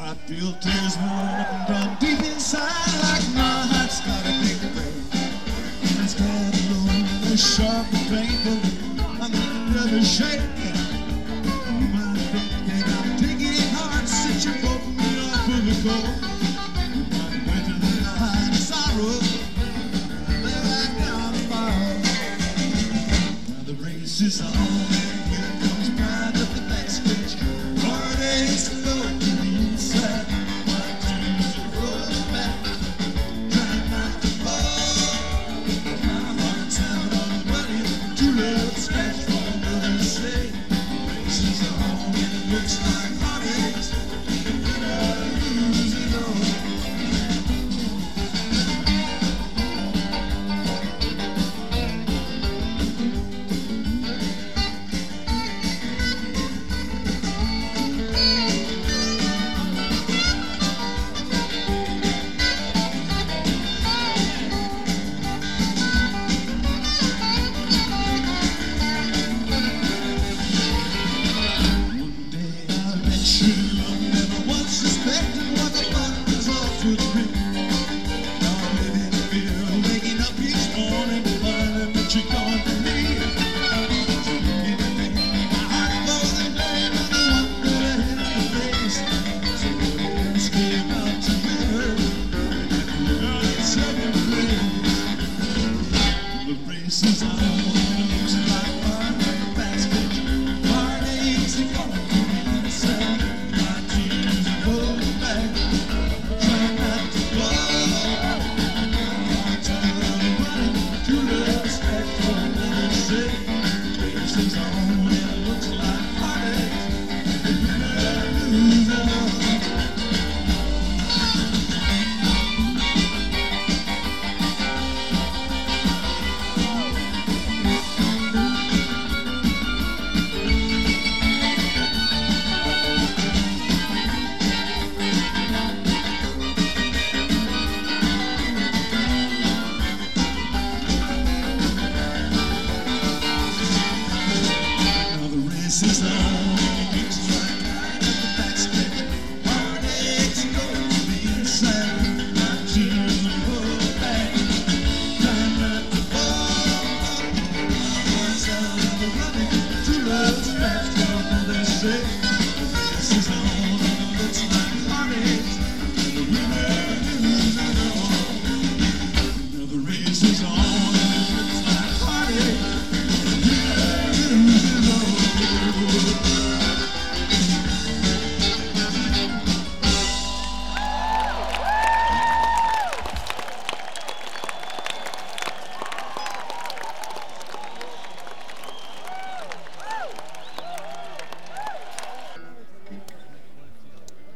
I feel tears rolling up and down deep inside, like my heart's got a big break. And it's got a lonely, sharp and painful. I'm never shaking. My thinking I'm digging hard since you broke me off of the cold. I'm waiting in the high sorrow. There I down the fall. Now the race is on and here comes pride up the backstage. Heartaches flow to the inside. My tears are rolling back, trying not to fall. My heart's out on the money, too late scratch for another say. Race is on and it looks like heartaches. And I lose it all. One day I'll let you